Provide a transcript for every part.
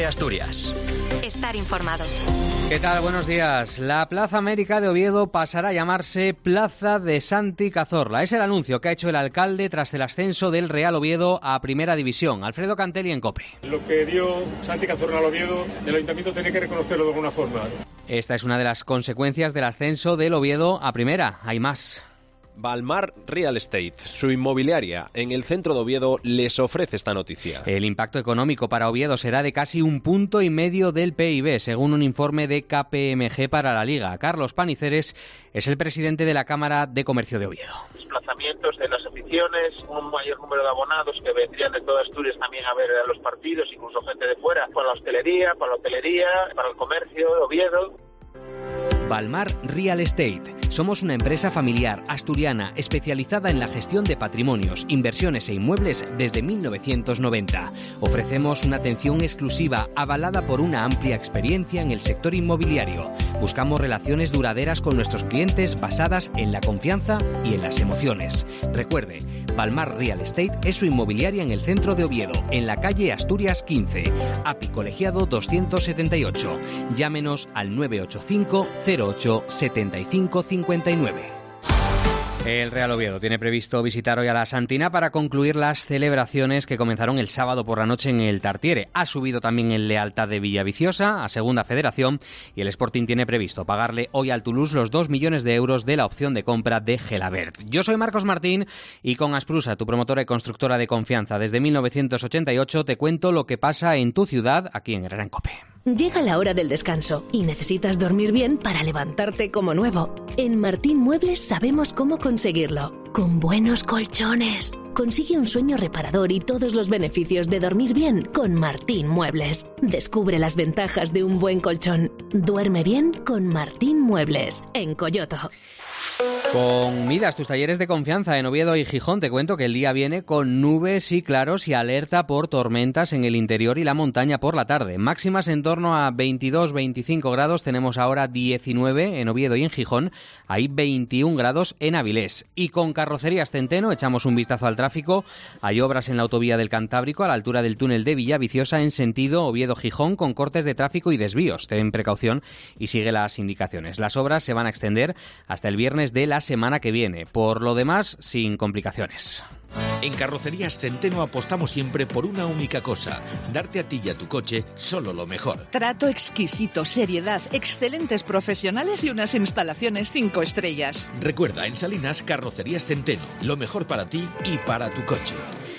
de Asturias. Estar informado. ¿Qué tal? Buenos días. La Plaza América de Oviedo pasará a llamarse Plaza de Santi Cazorla. Es el anuncio que ha hecho el alcalde tras el ascenso del Real Oviedo a Primera División. Alfredo Cantelli en COPE. Lo que dio Santi Cazorla al Oviedo, el Ayuntamiento tiene que reconocerlo de alguna forma. Esta es una de las consecuencias del ascenso del Oviedo a Primera. Hay más. Balmar Real Estate, su inmobiliaria en el centro de Oviedo, les ofrece esta noticia. El impacto económico para Oviedo será de casi 1,5 puntos del PIB, según un informe de KPMG para la Liga. Carlos Paniceres es el presidente de la Cámara de Comercio de Oviedo. Desplazamientos de las aficiones, un mayor número de abonados que vendrían de toda Asturias también a ver a los partidos, incluso gente de fuera, para la hostelería, para la hotelería, para el comercio de Oviedo. Balmar Real Estate. Somos una empresa familiar asturiana especializada en la gestión de patrimonios, inversiones e inmuebles desde 1990. Ofrecemos una atención exclusiva avalada por una amplia experiencia en el sector inmobiliario. Buscamos relaciones duraderas con nuestros clientes basadas en la confianza y en las emociones. Recuerde, Balmar Real Estate es su inmobiliaria en el centro de Oviedo, en la calle Asturias 15, API Colegiado 278. Llámenos al 985 08 75 59. El Real Oviedo tiene previsto visitar hoy a la Santina para concluir las celebraciones que comenzaron el sábado por la noche en el Tartiere. Ha subido también el Lealtad de Villaviciosa a Segunda Federación y el Sporting tiene previsto pagarle hoy al Toulouse los 2 millones de euros de la opción de compra de Gelabert. Yo soy Marcos Martín y con Asprusa, tu promotora y constructora de confianza desde 1988, te cuento lo que pasa en tu ciudad aquí en Herrera en COPE. Llega la hora del descanso y necesitas dormir bien para levantarte como nuevo. En Martín Muebles sabemos cómo conseguirlo. Con buenos colchones. Consigue un sueño reparador y todos los beneficios de dormir bien con Martín Muebles. Descubre las ventajas de un buen colchón. Duerme bien con Martín Muebles, en Coyoto. Con Midas, tus talleres de confianza en Oviedo y Gijón, te cuento que el día viene con nubes y claros y alerta por tormentas en el interior y la montaña por la tarde. Máximas en torno a 22-25 grados, tenemos ahora 19 en Oviedo y en Gijón, hay 21 grados en Avilés. Y con Carrocerías Centeno echamos un vistazo al tráfico. Hay obras en la autovía del Cantábrico a la altura del túnel de Villaviciosa en sentido Oviedo-Gijón con cortes de tráfico y desvíos. Ten precaución y sigue las indicaciones. Las obras se van a extender hasta el viernes de la semana que viene. Por lo demás, sin complicaciones. En Carrocerías Centeno apostamos siempre por una única cosa: darte a ti y a tu coche solo lo mejor. Trato exquisito, seriedad, excelentes profesionales y unas instalaciones 5 estrellas. Recuerda, en Salinas, Carrocerías Centeno, lo mejor para ti y para tu coche.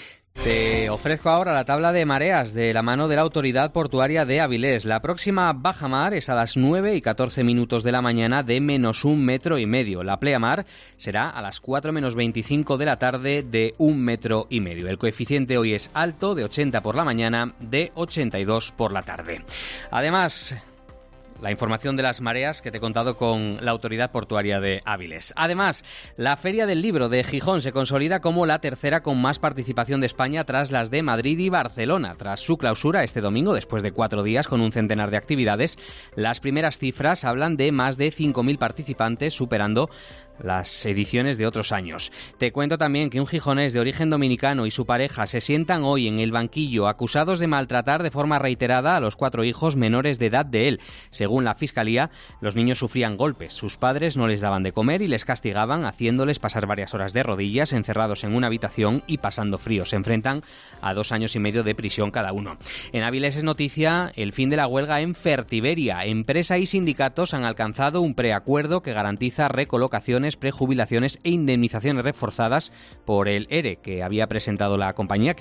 Te ofrezco ahora la tabla de mareas de la mano de la Autoridad Portuaria de Avilés. La próxima bajamar es a las 9:14 de la mañana de -1,5 metros. La pleamar será a las 4:25 de la tarde de 1,5 metros. El coeficiente hoy es alto, de 80 por la mañana, de 82 por la tarde. Además, la información de las mareas que te he contado con la Autoridad Portuaria de Avilés. Además, la Feria del Libro de Gijón se consolida como la tercera con más participación de España tras las de Madrid y Barcelona. Tras su clausura este domingo, después de 4 días con un centenar de actividades, las primeras cifras hablan de más de 5.000 participantes, superando las ediciones de otros años. Te cuento también que un gijonés de origen dominicano y su pareja se sientan hoy en el banquillo acusados de maltratar de forma reiterada a los 4 hijos menores de edad de él. Según la Fiscalía, los niños sufrían golpes. Sus padres no les daban de comer y les castigaban haciéndoles pasar varias horas de rodillas, encerrados en una habitación y pasando frío. Se enfrentan a 2 años y medio de prisión cada uno. En Avilés es noticia el fin de la huelga en Fertiberia. Empresa y sindicatos han alcanzado un preacuerdo que garantiza recolocaciones, prejubilaciones e indemnizaciones reforzadas por el ERE que ha presentado la compañía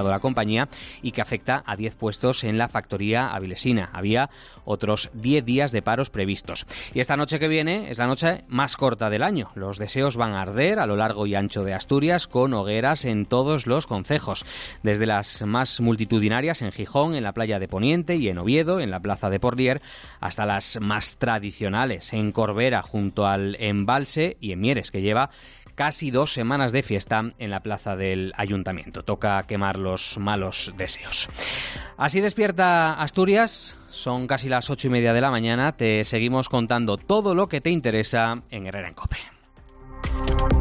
y que afecta a 10 puestos en la factoría avilesina. Había otros 10 días de paros previstos. Y esta noche que viene es la noche más corta del año. Los deseos van a arder a lo largo y ancho de Asturias con hogueras en todos los concejos. Desde las más multitudinarias en Gijón, en la playa de Poniente y en Oviedo, en la plaza de Porlier, hasta las más tradicionales en Corbera junto al embalse y en Mieres, que lleva casi 2 semanas de fiesta en la plaza del Ayuntamiento. Toca quemar los malos deseos. Así despierta Asturias. Son casi las 8:30 de la mañana. Te seguimos contando todo lo que te interesa en Herrera en COPE.